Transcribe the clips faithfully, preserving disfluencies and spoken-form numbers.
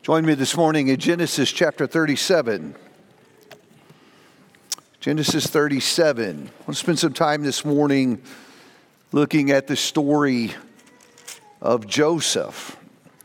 Join me this morning in Genesis chapter thirty-seven. Genesis thirty-seven. I want to spend some time this morning looking at the story of Joseph.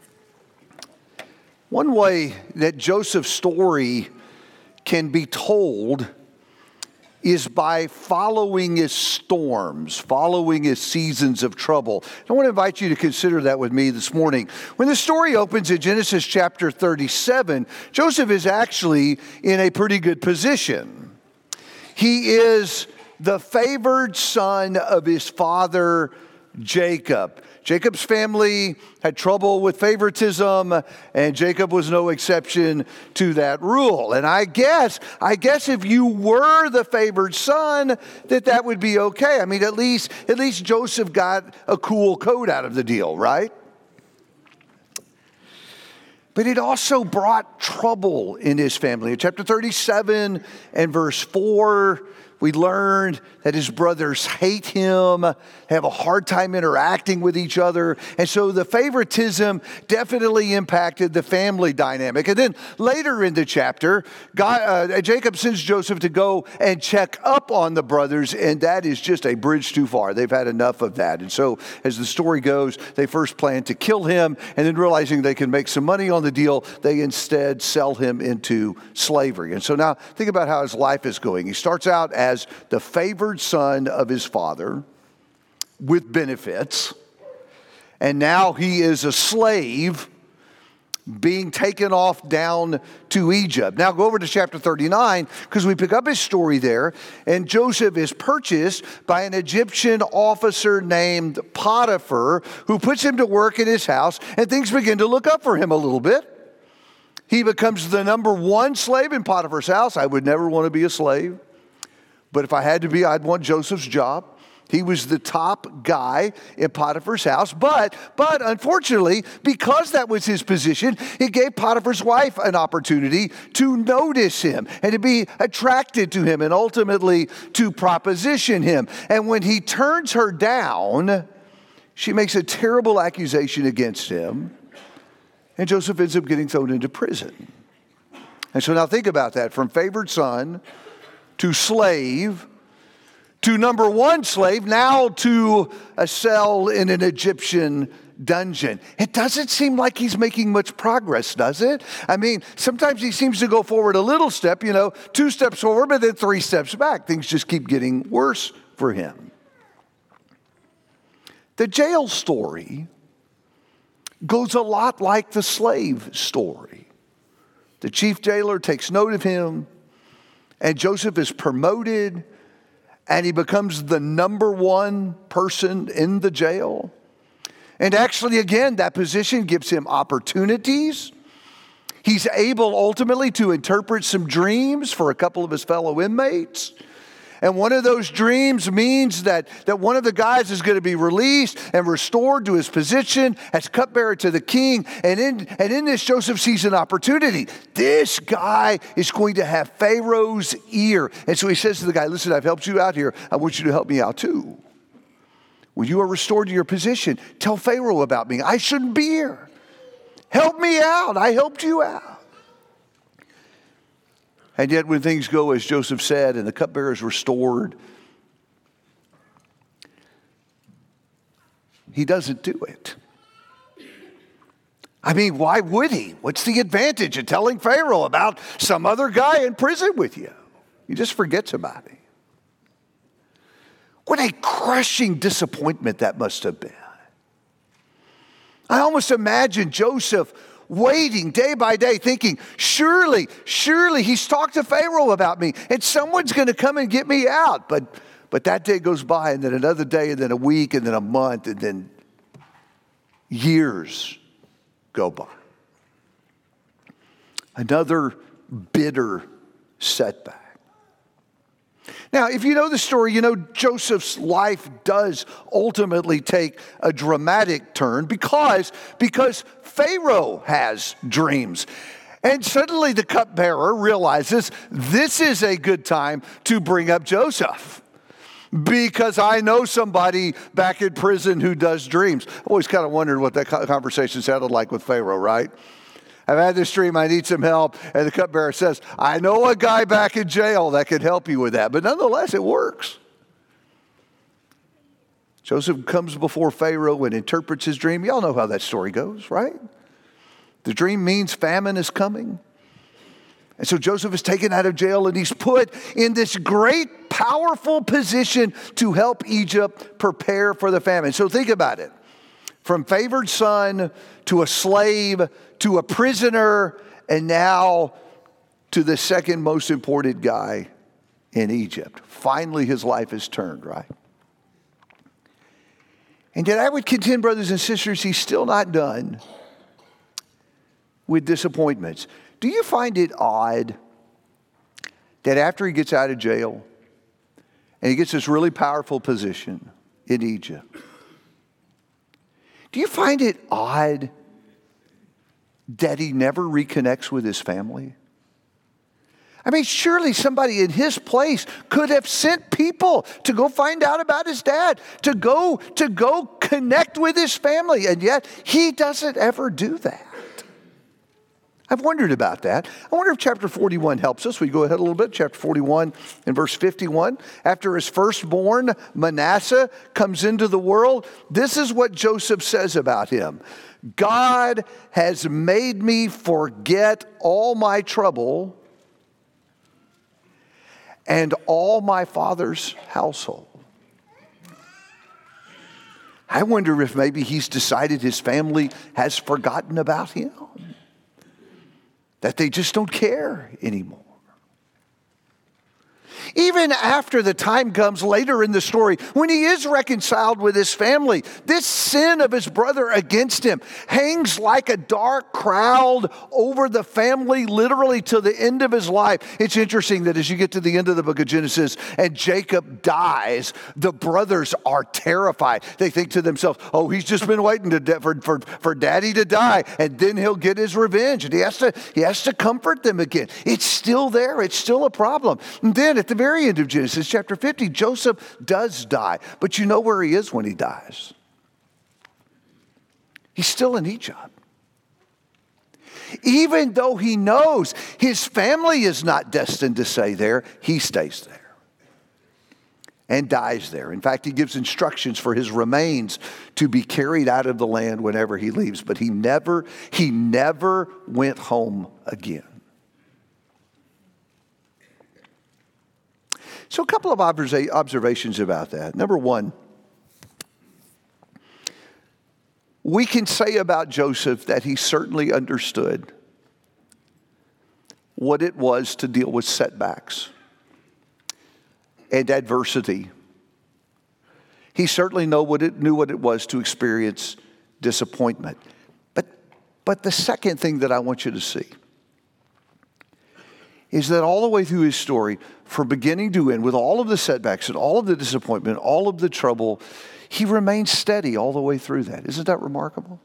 One way that Joseph's story can be told is by following his storms, following his seasons of trouble. I want to invite you to consider that with me this morning. When the story opens in Genesis chapter thirty-seven, Joseph is actually in a pretty good position. He is the favored son of his father, Jacob. Jacob's family had trouble with favoritism, and Jacob was no exception to that rule. And I guess, I guess if you were the favored son, that that would be okay. I mean, at least, at least Joseph got a cool coat out of the deal, right? But it also brought trouble in his family. In chapter thirty-seven and verse four, we learned that his brothers hate him, have a hard time interacting with each other. And so the favoritism definitely impacted the family dynamic. And then later in the chapter, God, uh, Jacob sends Joseph to go and check up on the brothers, and that is just a bridge too far. They've had enough of that. And so as the story goes, they first plan to kill him, and then realizing they can make some money on the deal, they instead sell him into slavery. And so now think about how his life is going. He starts out as as the favored son of his father with benefits, and now he is a slave being taken off down to Egypt. Now go over to chapter thirty-nine, because we pick up his story there, and Joseph is purchased by an Egyptian officer named Potiphar, who puts him to work in his house, and things begin to look up for him a little bit. He becomes the number one slave in Potiphar's house. I would never want to be a slave. But if I had to be, I'd want Joseph's job. He was the top guy in Potiphar's house. But, but unfortunately, because that was his position, it gave Potiphar's wife an opportunity to notice him and to be attracted to him and ultimately to proposition him. And when he turns her down, she makes a terrible accusation against him. And Joseph ends up getting thrown into prison. And so now think about that. From favored son to slave, to number one slave, now to a cell in an Egyptian dungeon. It doesn't seem like he's making much progress, does it? I mean, sometimes he seems to go forward a little step, you know, two steps forward, but then three steps back. Things just keep getting worse for him. The jail story goes a lot like the slave story. The chief jailer takes note of him, and Joseph is promoted, and he becomes the number one person in the jail. And actually, again, that position gives him opportunities. He's able ultimately to interpret some dreams for a couple of his fellow inmates. And one of those dreams means that, that one of the guys is going to be released and restored to his position as cupbearer to the king. And in, and in this, Joseph sees an opportunity. This guy is going to have Pharaoh's ear. And so he says to the guy, listen, I've helped you out here. I want you to help me out too. When you are restored to your position, tell Pharaoh about me. I shouldn't be here. Help me out. I helped you out. And yet when things go as Joseph said and the cupbearer is restored, he doesn't do it. I mean, why would he? What's the advantage of telling Pharaoh about some other guy in prison with you? He just forgets about it. What a crushing disappointment that must have been. I almost imagine Joseph waiting day by day, thinking, surely, surely he's talked to Pharaoh about me, and someone's going to come and get me out. But, but that day goes by, and then another day, and then a week, and then a month, and then years go by. Another bitter setback. Now, if you know the story, you know Joseph's life does ultimately take a dramatic turn because, because Pharaoh has dreams. And suddenly the cupbearer realizes this is a good time to bring up Joseph, because I know somebody back in prison who does dreams. I always kind of wondered what that conversation sounded like with Pharaoh, right? I've had this dream, I need some help. And the cupbearer says, I know a guy back in jail that could help you with that. But nonetheless, it works. Joseph comes before Pharaoh and interprets his dream. Y'all know how that story goes, right? The dream means famine is coming. And so Joseph is taken out of jail and he's put in this great, powerful position to help Egypt prepare for the famine. So think about it. From favored son to a slave to a prisoner and now to the second most important guy in Egypt. Finally, his life is turned, right? And yet I would contend, brothers and sisters, he's still not done with disappointments. Do you find it odd that after he gets out of jail and he gets this really powerful position in Egypt, do you find it odd that he never reconnects with his family? I mean, surely somebody in his place could have sent people to go find out about his dad, to go, to go connect with his family, and yet he doesn't ever do that. I've wondered about that. I wonder if chapter forty-one helps us. We go ahead a little bit. Chapter forty-one and verse fifty-one. After his firstborn, Manasseh, comes into the world, this is what Joseph says about him. God has made me forget all my trouble and all my father's household. I wonder if maybe he's decided his family has forgotten about him. That they just don't care anymore. Even after the time comes later in the story, when he is reconciled with his family, this sin of his brother against him hangs like a dark cloud over the family literally to the end of his life. It's interesting that as you get to the end of the book of Genesis and Jacob dies, the brothers are terrified. They think to themselves, oh, he's just been waiting to de- for, for, for daddy to die, and then he'll get his revenge. And he has to, he has to comfort them again. It's still there. It's still a problem. And then at the very end of Genesis chapter fifty, Joseph does die. But you know where he is when he dies. He's still in Egypt. Even though he knows his family is not destined to stay there, he stays there and dies there. In fact, he gives instructions for his remains to be carried out of the land whenever he leaves. But he never, he never went home again. So a couple of observations about that. Number one, we can say about Joseph that he certainly understood what it was to deal with setbacks and adversity. He certainly know what it, knew what it was to experience disappointment. But, but the second thing that I want you to see is that all the way through his story, from beginning to end, with all of the setbacks and all of the disappointment, all of the trouble, he remained steady all the way through that. Isn't that remarkable?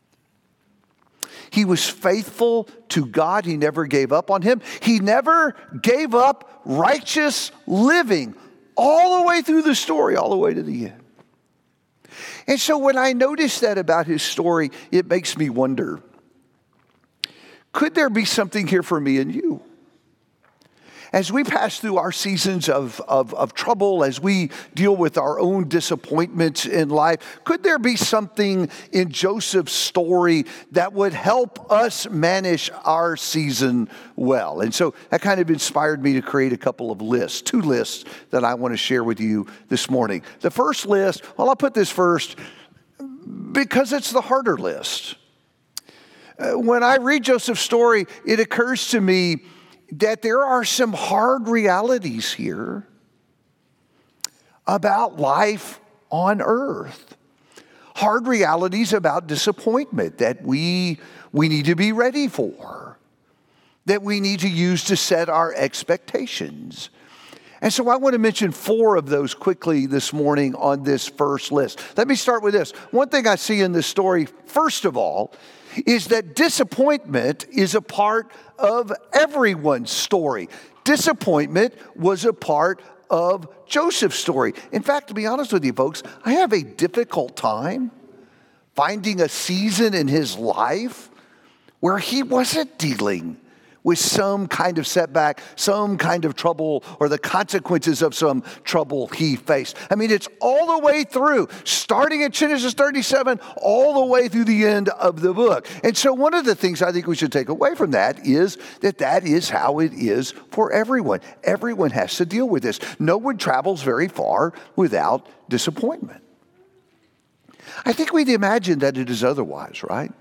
He was faithful to God. He never gave up on him. He never gave up righteous living all the way through the story, all the way to the end. And so when I notice that about his story, it makes me wonder, could there be something here for me and you? As we pass through our seasons of, of, of trouble, as we deal with our own disappointments in life, could there be something in Joseph's story that would help us manage our season well? And so that kind of inspired me to create a couple of lists, two lists that I want to share with you this morning. The first list, well, I'll put this first because it's the harder list. Uh, when I read Joseph's story, it occurs to me that there are some hard realities here about life on earth. Hard realities about disappointment that we, we need to be ready for, that we need to use to set our expectations. And so I want to mention four of those quickly this morning on this first list. Let me start with this. One thing I see in this story, first of all, is that disappointment is a part of everyone's story. Disappointment was a part of Joseph's story. In fact, to be honest with you folks, I have a difficult time finding a season in his life where he wasn't dealing with some kind of setback, some kind of trouble, or the consequences of some trouble he faced. I mean, it's all the way through, starting at Genesis thirty-seven, all the way through the end of the book. And so one of the things I think we should take away from that is that that is how it is for everyone. Everyone has to deal with this. No one travels very far without disappointment. I think we'd imagine that it is otherwise, right?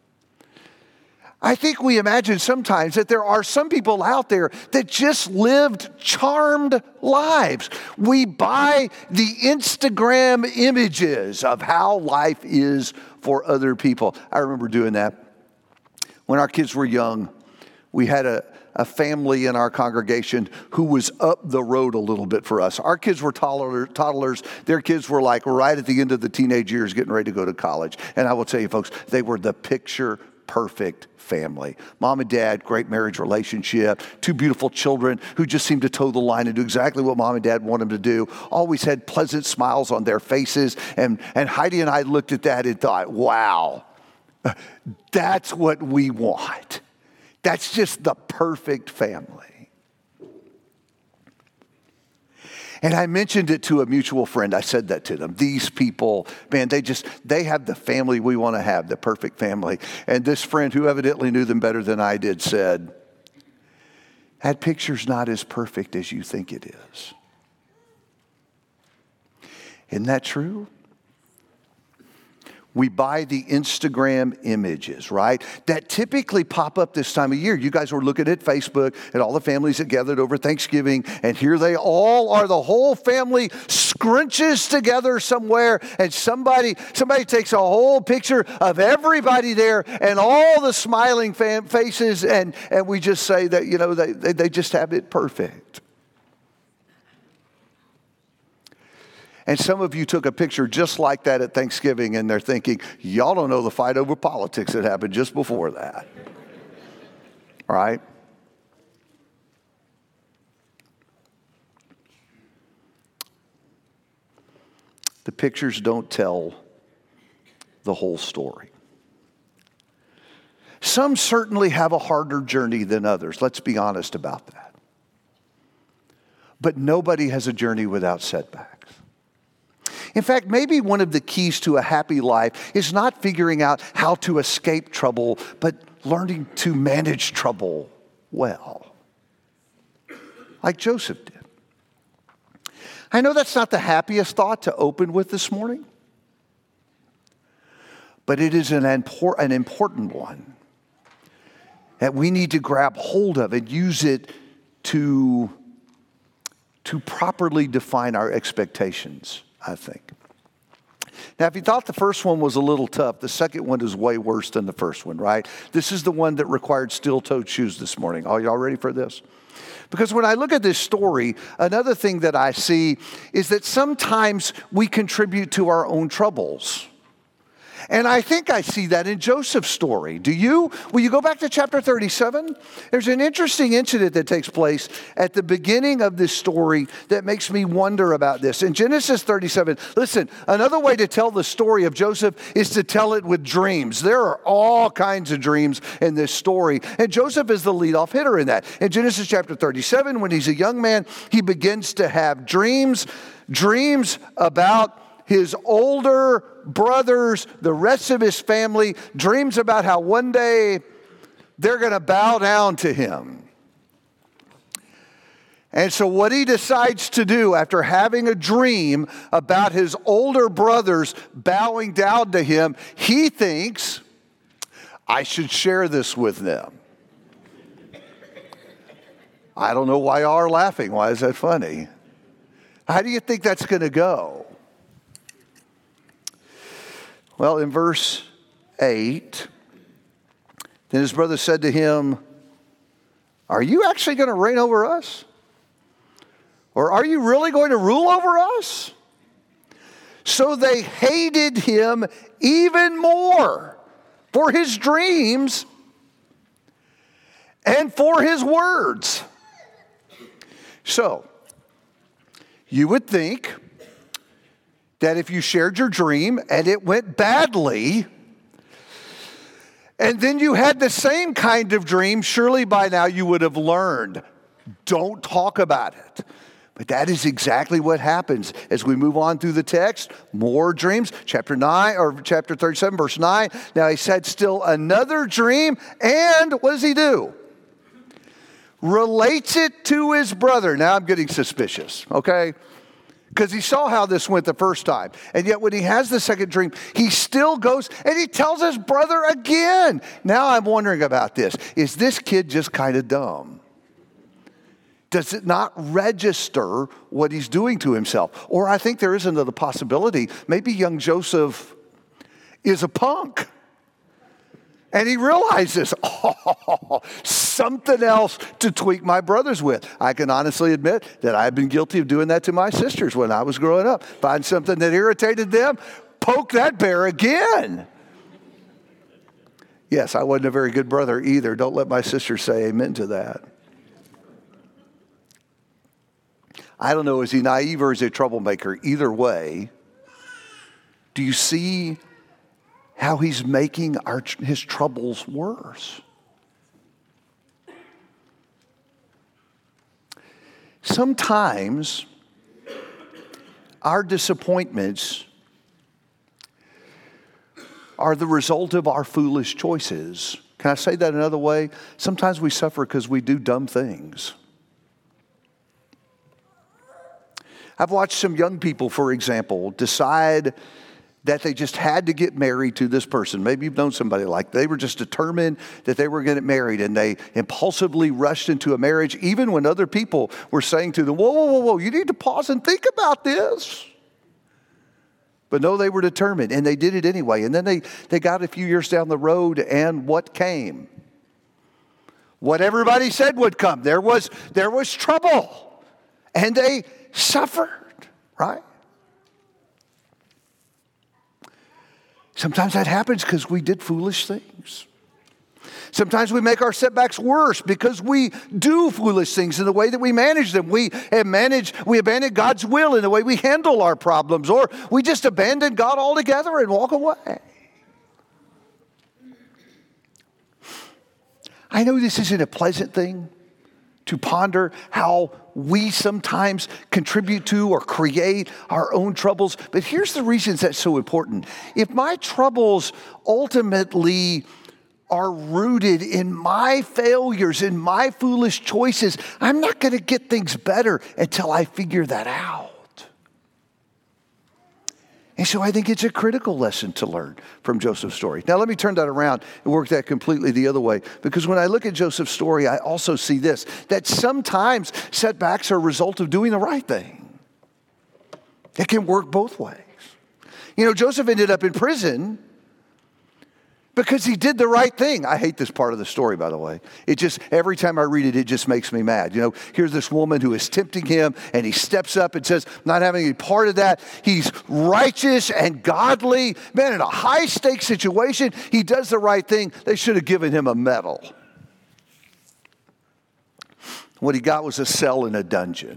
I think we imagine sometimes that there are some people out there that just lived charmed lives. We buy the Instagram images of how life is for other people. I remember doing that. When our kids were young, we had a, a family in our congregation who was up the road a little bit for us. Our kids were toddler, toddlers. Their kids were like right at the end of the teenage years getting ready to go to college. And I will tell you, folks, they were the picture perfect family. Mom and dad, great marriage relationship, two beautiful children who just seemed to toe the line and do exactly what mom and dad want them to do. Always had pleasant smiles on their faces. And, and Heidi and I looked at that and thought, wow, that's what we want. That's just the perfect family. And I mentioned it to a mutual friend. I said that to them. These people, man, they just, they have the family we want to have, the perfect family. And this friend, who evidently knew them better than I did, said, that picture's not as perfect as you think it is. Isn't that true? We buy the Instagram images, right? That typically pop up this time of year. You guys were looking at Facebook and all the families that gathered over Thanksgiving, and here they all are. The whole family scrunches together somewhere, and somebody somebody takes a whole picture of everybody there and all the smiling fam- faces, and, and we just say that, you know, they, they, they just have it perfect. And some of you took a picture just like that at Thanksgiving, and they're thinking, y'all don't know the fight over politics that happened just before that. All right? The pictures don't tell the whole story. Some certainly have a harder journey than others. Let's be honest about that. But nobody has a journey without setbacks. In fact, maybe one of the keys to a happy life is not figuring out how to escape trouble, but learning to manage trouble well, like Joseph did. I know that's not the happiest thought to open with this morning, but it is an impor- an important one that we need to grab hold of and use it to, to properly define our expectations, I think. Now, if you thought the first one was a little tough, the second one is way worse than the first one, right? This is the one that required steel-toed shoes this morning. Are y'all ready for this? Because when I look at this story, another thing that I see is that sometimes we contribute to our own troubles. And I think I see that in Joseph's story. Do you? Will you go back to chapter thirty-seven? There's an interesting incident that takes place at the beginning of this story that makes me wonder about this. In Genesis thirty-seven, listen, another way to tell the story of Joseph is to tell it with dreams. There are all kinds of dreams in this story, and Joseph is the leadoff hitter in that. In Genesis chapter thirty-seven, when he's a young man, he begins to have dreams, dreams about his older brothers, the rest of his family, dreams about how one day they're going to bow down to him. And so what he decides to do after having a dream about his older brothers bowing down to him, he thinks, I should share this with them. I don't know why y'all are laughing. Why is that funny? How do you think that's going to go? Well, in verse eight, then his brother said to him, are you actually going to reign over us? Or are you really going to rule over us? So they hated him even more for his dreams and for his words. So, you would think that if you shared your dream and it went badly, and then you had the same kind of dream, surely by now you would have learned. Don't talk about it. But that is exactly what happens as we move on through the text. More dreams. Chapter nine, or chapter thirty-seven, verse nine. Now he said, still another dream. And what does he do? Relates it to his brother. Now I'm getting suspicious, okay? Because he saw how this went the first time. And yet when he has the second dream, he still goes and he tells his brother again. Now I'm wondering about this. Is this kid just kind of dumb? Does it not register what he's doing to himself? Or I think there is another possibility. Maybe young Joseph is a punk. And he realizes, oh, something else to tweak my brothers with. I can honestly admit that I've been guilty of doing that to my sisters when I was growing up. Find something that irritated them, poke that bear again. Yes, I wasn't a very good brother either. Don't let my sister say amen to that. I don't know, is he naive or is he a troublemaker? Either way, do you see how he's making our, his troubles worse? Sometimes our disappointments are the result of our foolish choices. Can I say that another way? Sometimes we suffer because we do dumb things. I've watched some young people, for example, decide that they just had to get married to this person. Maybe you've known somebody like that. They were just determined that they were going to get married, and they impulsively rushed into a marriage, even when other people were saying to them, whoa, whoa, whoa, whoa, you need to pause and think about this. But no, they were determined, and they did it anyway. And then they, they got a few years down the road, and what came? What everybody said would come. There was, there was trouble, and they suffered, right? Sometimes that happens because we did foolish things. Sometimes we make our setbacks worse because we do foolish things in the way that we manage them. We manage, we abandon God's will in the way we handle our problems, or we just abandon God altogether and walk away. I know this isn't a pleasant thing to ponder, how we sometimes contribute to or create our own troubles. But here's the reasons that's so important. If my troubles ultimately are rooted in my failures, in my foolish choices, I'm not going to get things better until I figure that out. And so I think it's a critical lesson to learn from Joseph's story. Now let me turn that around and work that completely the other way. Because when I look at Joseph's story, I also see this, that sometimes setbacks are a result of doing the right thing. It can work both ways. You know, Joseph ended up in prison because he did the right thing. I hate this part of the story, by the way. It just, every time I read it, it just makes me mad. You know, here's this woman who is tempting him, and he steps up and says, not having any part of that. He's righteous and godly. Man, in a high-stakes situation, he does the right thing. They should have given him a medal. What he got was a cell in a dungeon.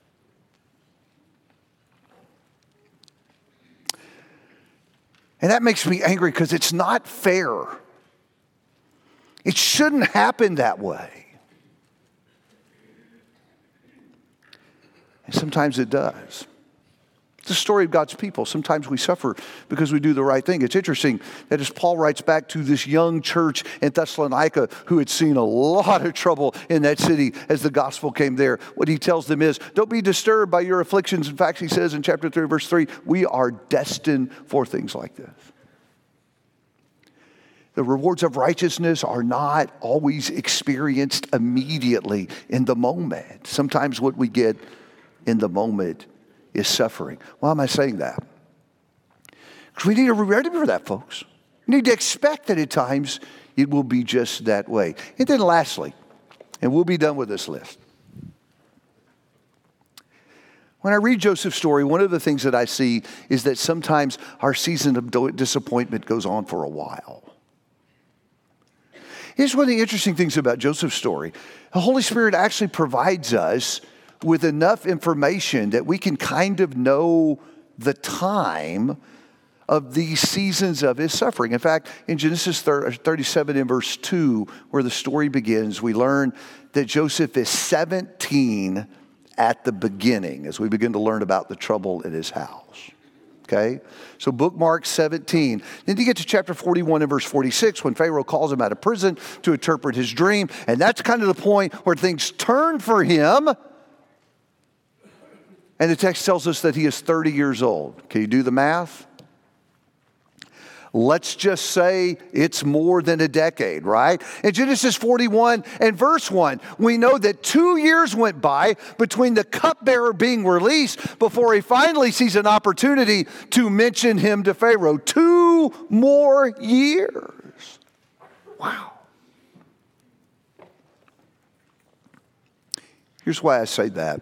And that makes me angry because it's not fair. It shouldn't happen that way. And sometimes it does. It's the story of God's people. Sometimes we suffer because we do the right thing. It's interesting that as Paul writes back to this young church in Thessalonica who had seen a lot of trouble in that city as the gospel came there, what he tells them is, don't be disturbed by your afflictions. In fact, he says in chapter three, verse three, we are destined for things like this. The rewards of righteousness are not always experienced immediately in the moment. Sometimes what we get in the moment is suffering. Why am I saying that? Because we need to be ready for that, folks. We need to expect that at times it will be just that way. And then lastly, and we'll be done with this list. When I read Joseph's story, one of the things that I see is that sometimes our season of disappointment goes on for a while. Here's one of the interesting things about Joseph's story. The Holy Spirit actually provides us with enough information that we can kind of know the time of these seasons of his suffering. In fact, in Genesis thirty-seven in verse two, where the story begins, we learn that Joseph is seventeen at the beginning as we begin to learn about the trouble in his house. Okay? So bookmark seventeen. Then you get to chapter forty-one and verse forty-six when Pharaoh calls him out of prison to interpret his dream. And that's kind of the point where things turn for him. And the text tells us that he is thirty years old. Can you do the math? Let's just say it's more than a decade, right? In Genesis forty-one and verse one, we know that two years went by between the cupbearer being released before he finally sees an opportunity to mention him to Pharaoh. Two more years. Wow. Here's why I say that.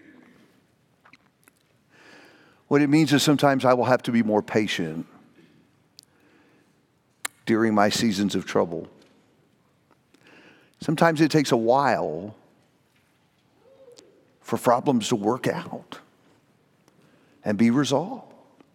What it means is sometimes I will have to be more patient during my seasons of trouble. Sometimes it takes a while for problems to work out and be resolved.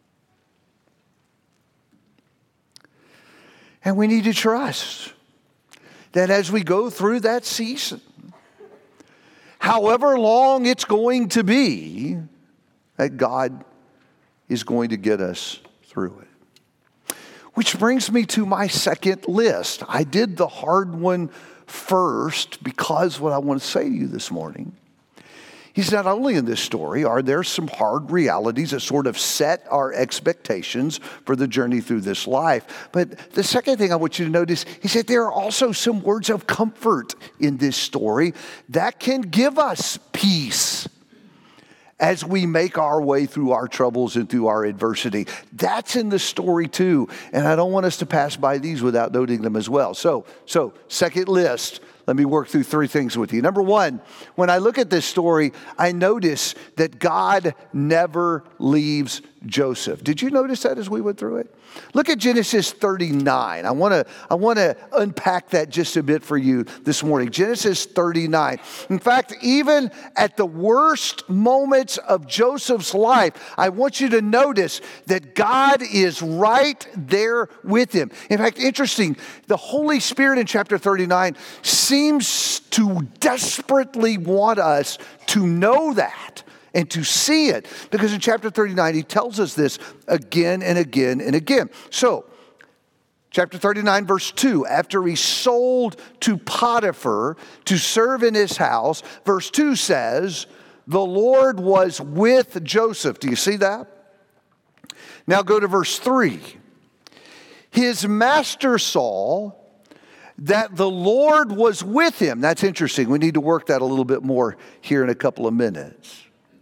And we need to trust that as we go through that season, however long it's going to be, that God is going to get us through it. Which brings me to my second list. I did the hard one first because what I want to say to you this morning is not only in this story are there some hard realities that sort of set our expectations for the journey through this life, but the second thing I want you to notice is that there are also some words of comfort in this story that can give us peace as we make our way through our troubles and through our adversity. That's in the story too. And I don't want us to pass by these without noting them as well. So, so second list, let me work through three things with you. Number one, when I look at this story, I notice that God never leaves Joseph. Did you notice that as we went through it? Look at Genesis thirty-nine. I want to I want to unpack that just a bit for you this morning. Genesis thirty-nine. In fact, even at the worst moments of Joseph's life, I want you to notice that God is right there with him. In fact, interesting, the Holy Spirit in chapter thirty-nine seems to desperately want us to know that and to see it. Because in chapter thirty-nine, he tells us this again and again and again. So, chapter thirty-nine, verse two, after he sold to Potiphar to serve in his house, verse two says, the Lord was with Joseph. Do you see that? Now go to verse three. His master saw that the Lord was with him. That's interesting. We need to work that a little bit more here in a couple of minutes.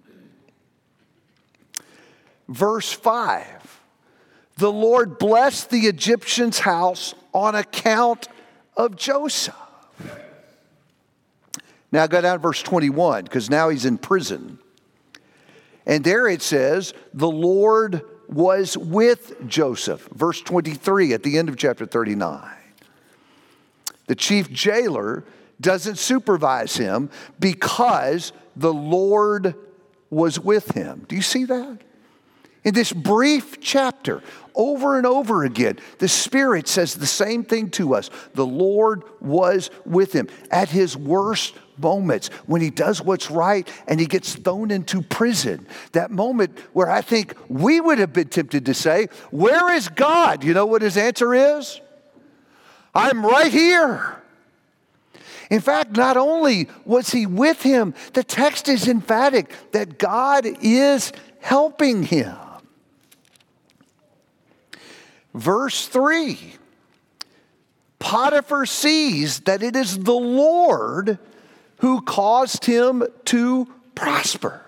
Verse five, the Lord blessed the Egyptian's house on account of Joseph. Now go down to verse twenty-one, because now he's in prison. And there it says, the Lord was with Joseph. Verse twenty-three at the end of chapter thirty-nine. The chief jailer doesn't supervise him because the Lord was with him. Do you see that? In this brief chapter, over and over again, the Spirit says the same thing to us. The Lord was with him at his worst moments when he does what's right and he gets thrown into prison. That moment where I think we would have been tempted to say, where is God? You know what his answer is? I'm right here. In fact, not only was he with him, the text is emphatic that God is helping him. Verse three, Potiphar sees that it is the Lord who caused him to prosper.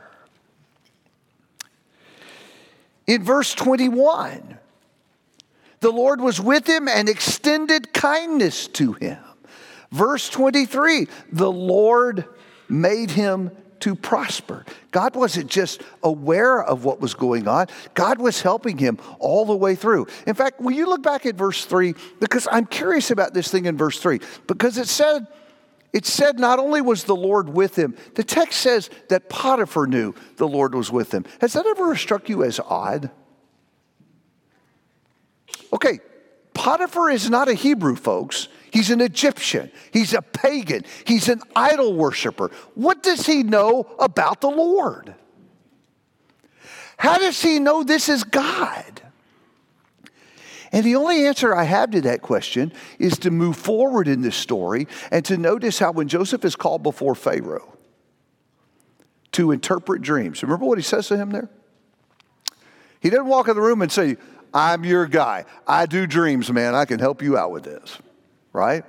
In verse twenty-one, the Lord was with him and extended kindness to him. Verse twenty-three, the Lord made him to prosper. God wasn't just aware of what was going on. God was helping him all the way through. In fact, will you look back at verse three? Because I'm curious about this thing in verse three. Because it said, it said not only was the Lord with him, the text says that Potiphar knew the Lord was with him. Has that ever struck you as odd? Okay, Potiphar is not a Hebrew, folks. He's an Egyptian. He's a pagan. He's an idol worshiper. What does he know about the Lord? How does he know this is God? And the only answer I have to that question is to move forward in this story and to notice how when Joseph is called before Pharaoh to interpret dreams, remember what he says to him there? He doesn't walk in the room and say, I'm your guy. I do dreams, man. I can help you out with this, right?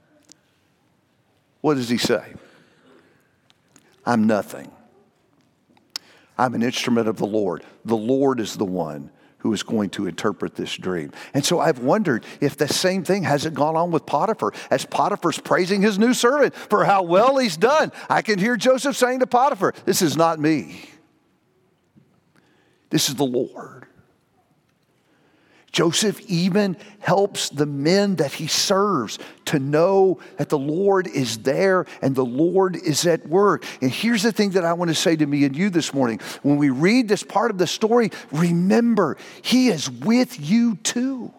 What does he say? I'm nothing. I'm an instrument of the Lord. The Lord is the one who is going to interpret this dream. And so I've wondered if the same thing hasn't gone on with Potiphar, as Potiphar's praising his new servant for how well he's done. I can hear Joseph saying to Potiphar, this is not me. This is the Lord. Joseph even helps the men that he serves to know that the Lord is there and the Lord is at work. And here's the thing that I want to say to me and you this morning. When we read this part of the story, remember, he is with you too.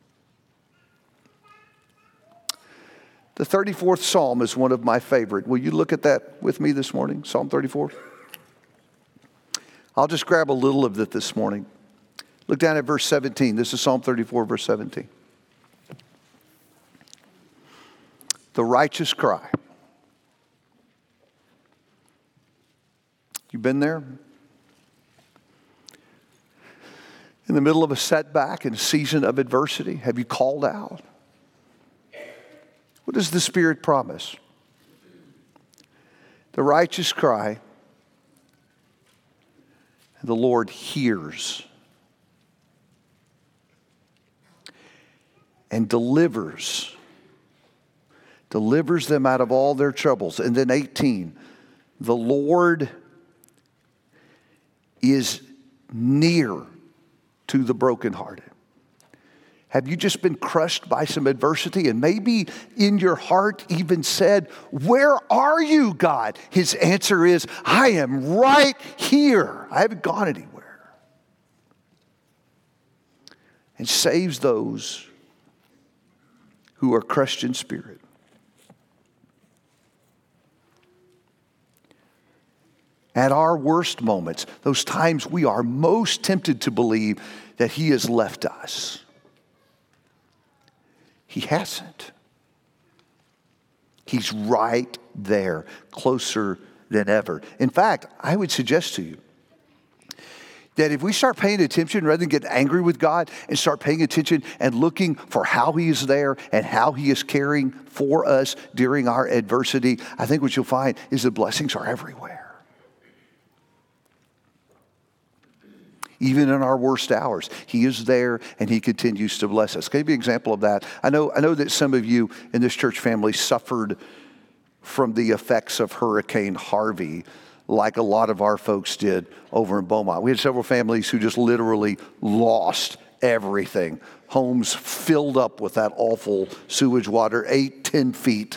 The thirty-fourth Psalm is one of my favorite. Will you look at that with me this morning? Psalm thirty-four. I'll just grab a little of it this morning. Look down at verse seventeen. This is Psalm thirty-four, verse seventeen. The righteous cry. You been there? In the middle of a setback and a season of adversity, have you called out? What does the Spirit promise? The righteous cry, and the Lord hears and delivers, delivers them out of all their troubles. And then eighteen, the Lord is near to the brokenhearted. Have you just been crushed by some adversity and maybe in your heart even said, where are you, God? His answer is, I am right here. I haven't gone anywhere. And saves those who are crushed in spirit. At our worst moments, those times we are most tempted to believe that he has left us. He hasn't. He's right there, closer than ever. In fact, I would suggest to you that if we start paying attention rather than get angry with God and start paying attention and looking for how he is there and how he is caring for us during our adversity, I think what you'll find is the blessings are everywhere. Even in our worst hours, he is there and he continues to bless us. Can I give you an example of that? I know, I know that some of you in this church family suffered from the effects of Hurricane Harvey, like a lot of our folks did over in Beaumont. We had several families who just literally lost everything. Homes filled up with that awful sewage water, eight, ten feet.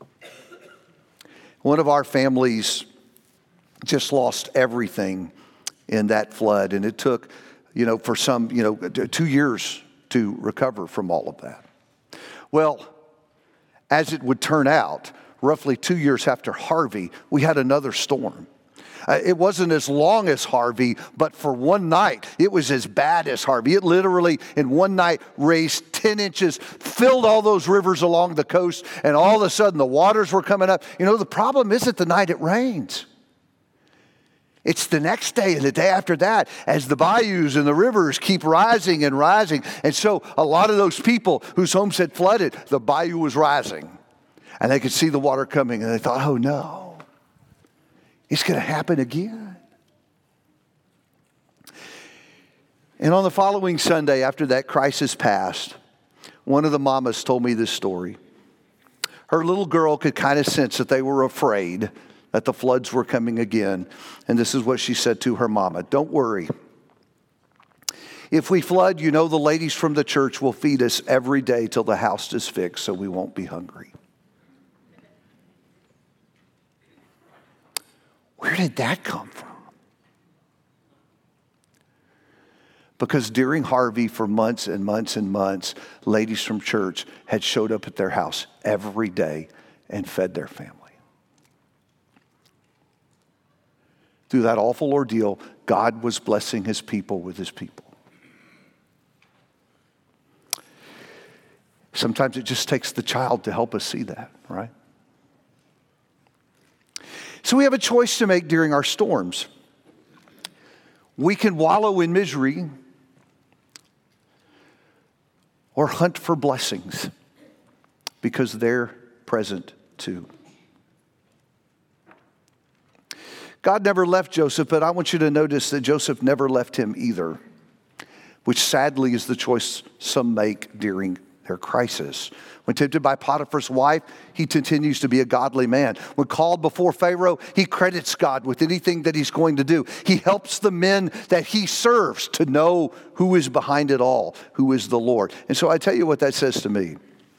One of our families just lost everything in that flood, and it took, you know, for some, you know, two years to recover from all of that. Well, as it would turn out, roughly two years after Harvey, we had another storm. Uh, it wasn't as long as Harvey, but for one night, it was as bad as Harvey. It literally, in one night, raised ten inches, filled all those rivers along the coast, and all of a sudden, the waters were coming up. You know, the problem isn't the night it rains. It's the next day and the day after that as the bayous and the rivers keep rising and rising. And so a lot of those people whose homes had flooded, the bayou was rising. And they could see the water coming and they thought, oh no, it's going to happen again. And on the following Sunday after that crisis passed, one of the mamas told me this story. Her little girl could kind of sense that they were afraid that the floods were coming again. And this is what she said to her mama. Don't worry. If we flood, you know the ladies from the church will feed us every day till the house is fixed so we won't be hungry. Where did that come from? Because during Harvey, for months and months and months, ladies from church had showed up at their house every day and fed their family. Through that awful ordeal, God was blessing his people with his people. Sometimes it just takes the child to help us see that, right? So we have a choice to make during our storms. We can wallow in misery or hunt for blessings because they're present too. God never left Joseph, but I want you to notice that Joseph never left him either, which sadly is the choice some make during their crisis. When tempted by Potiphar's wife, he continues to be a godly man. When called before Pharaoh, he credits God with anything that he's going to do. He helps the men that he serves to know who is behind it all, who is the Lord. And so I tell you what that says to me.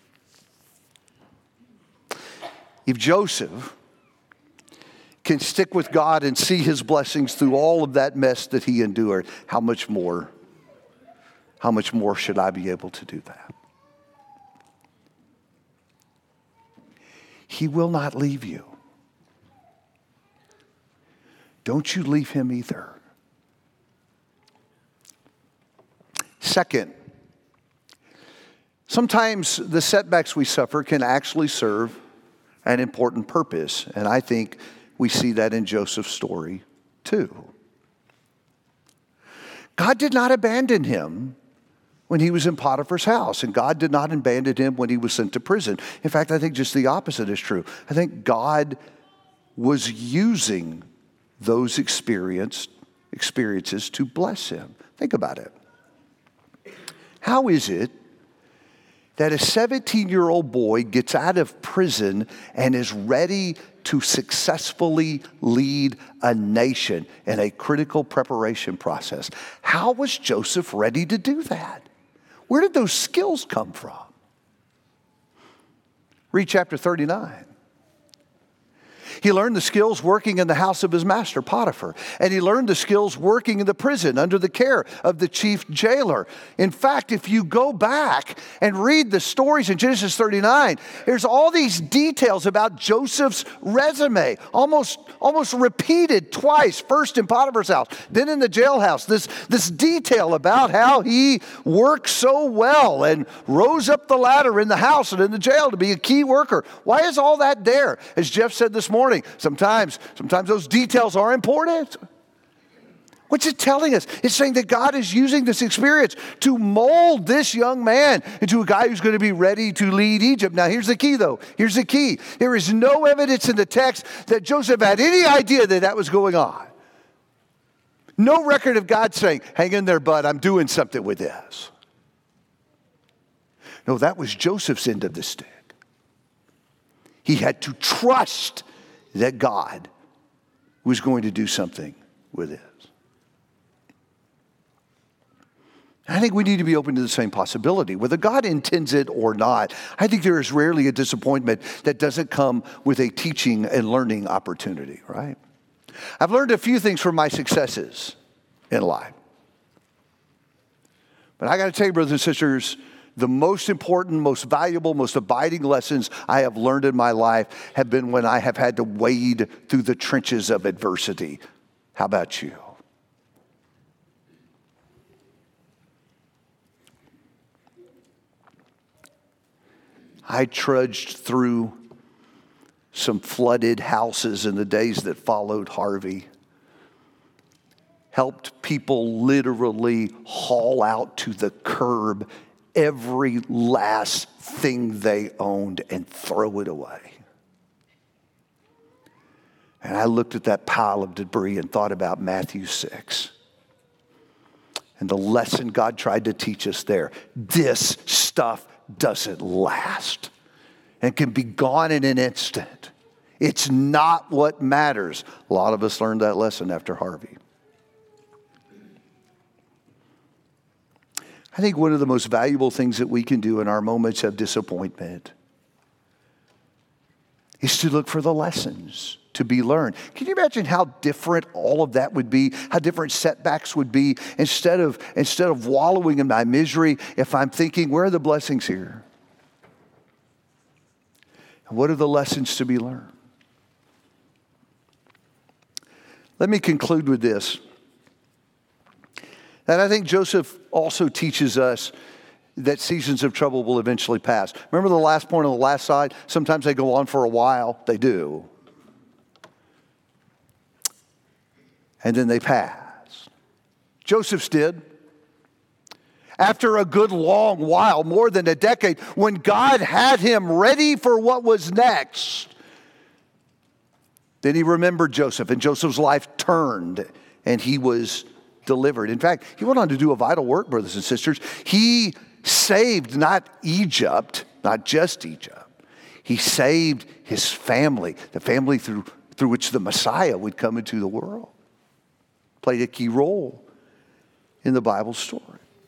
If Joseph can stick with God and see his blessings through all of that mess that he endured, how much more, how much more should I be able to do that? He will not leave you. Don't you leave him either. Second, sometimes the setbacks we suffer can actually serve an important purpose, and I think we see that in Joseph's story too. God did not abandon him when he was in Potiphar's house, and God did not abandon him when he was sent to prison. In fact, I think just the opposite is true. I think God was using those experienced experiences to bless him. Think about it. How is it that a seventeen-year-old boy gets out of prison and is ready to successfully lead a nation in a critical preparation process? How was Joseph ready to do that? Where did those skills come from? Read chapter thirty-nine. He learned the skills working in the house of his master, Potiphar. And he learned the skills working in the prison under the care of the chief jailer. In fact, if you go back and read the stories in Genesis thirty-nine, there's all these details about Joseph's resume, almost, almost repeated twice, first in Potiphar's house, then in the jailhouse. This, this detail about how he worked so well and rose up the ladder in the house and in the jail to be a key worker. Why is all that there? As Jeff said this morning, Sometimes, sometimes those details are important. What's it telling us? It's saying that God is using this experience to mold this young man into a guy who's going to be ready to lead Egypt. Now, here's the key, though. Here's the key. There is no evidence in the text that Joseph had any idea that that was going on. No record of God saying, hang in there, bud, I'm doing something with this. No, that was Joseph's end of the stick. He had to trust that God was going to do something with this. I think we need to be open to the same possibility. Whether God intends it or not, I think there is rarely a disappointment that doesn't come with a teaching and learning opportunity, right? I've learned a few things from my successes in life. But I got to tell you, brothers and sisters, the most important, most valuable, most abiding lessons I have learned in my life have been when I have had to wade through the trenches of adversity. How about you? I trudged through some flooded houses in the days that followed Harvey. Helped people literally haul out to the curb every last thing they owned and throw it away. And I looked at that pile of debris and thought about Matthew six. And the lesson God tried to teach us there. This stuff doesn't last and can be gone in an instant. It's not what matters. A lot of us learned that lesson after Harvey. I think one of the most valuable things that we can do in our moments of disappointment is to look for the lessons to be learned. Can you imagine how different all of that would be? How different setbacks would be? Instead of, instead of wallowing in my misery, if I'm thinking, where are the blessings here? And what are the lessons to be learned? Let me conclude with this. And I think Joseph also teaches us that seasons of trouble will eventually pass. Remember the last point on the last side? Sometimes they go on for a while. They do. And then they pass. Joseph's did. After a good long while, more than a decade, when God had him ready for what was next, then he remembered Joseph, and Joseph's life turned, and he was delivered. In fact, he went on to do a vital work, brothers and sisters. He saved not Egypt, not just Egypt. He saved his family, the family through, through which the Messiah would come into the world. Played a key role in the Bible story.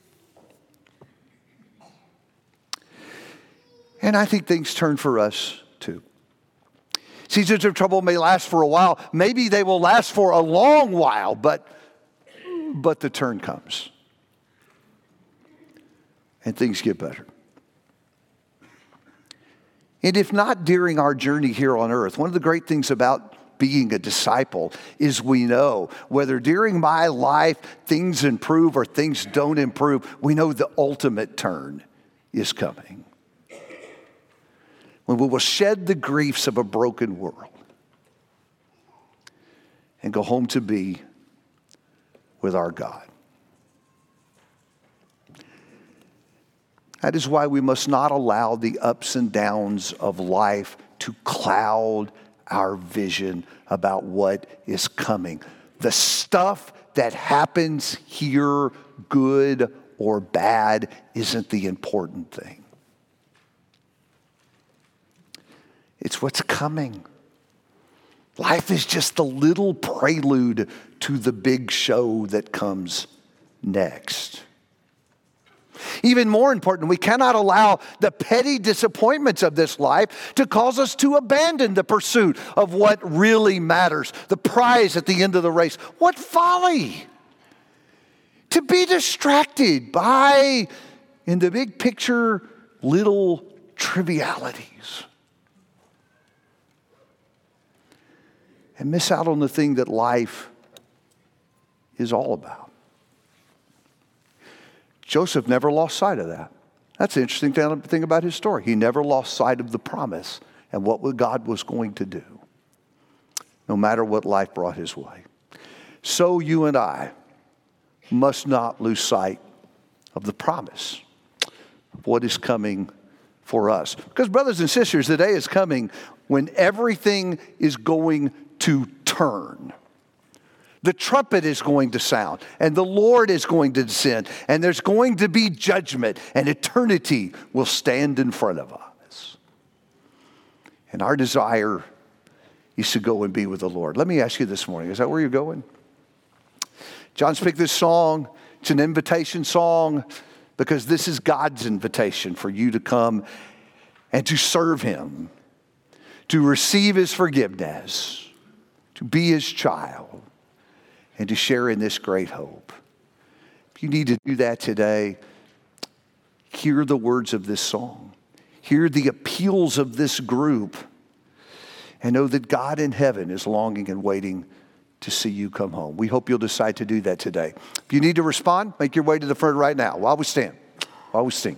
And I think things turn for us too. Seasons of trouble may last for a while. Maybe they will last for a long while, but, but the turn comes. And things get better. And if not during our journey here on earth, one of the great things about being a disciple is we know whether during my life things improve or things don't improve, we know the ultimate turn is coming. When we will shed the griefs of a broken world and go home to be with our God. That is why we must not allow the ups and downs of life to cloud our vision about what is coming. The stuff that happens here, good or bad, isn't the important thing. It's what's coming. Life is just the little prelude to the big show that comes next. Even more important, we cannot allow the petty disappointments of this life to cause us to abandon the pursuit of what really matters, the prize at the end of the race. What folly! To be distracted by, in the big picture, little trivialities. And miss out on the thing that life is all about. Joseph never lost sight of that. That's the interesting thing about his story. He never lost sight of the promise and what God was going to do, no matter what life brought his way. So you and I must not lose sight of the promise of what is coming for us. Because brothers and sisters, the day is coming when everything is going to turn. The trumpet is going to sound, and the Lord is going to descend, and there's going to be judgment, and eternity will stand in front of us. And our desire is to go and be with the Lord. Let me ask you this morning, is that where you're going? John's picked this song. It's an invitation song because this is God's invitation for you to come and to serve him, to receive his forgiveness, to be his child, and to share in this great hope. If you need to do that today, hear the words of this song. Hear the appeals of this group. And know that God in heaven is longing and waiting to see you come home. We hope you'll decide to do that today. If you need to respond, make your way to the front right now while we stand, while we sing.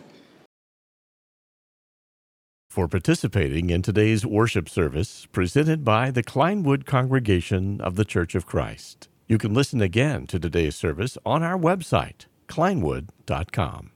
For participating in today's worship service presented by the Kleinwood Congregation of the Church of Christ. You can listen again to today's service on our website, kleinwood dot com.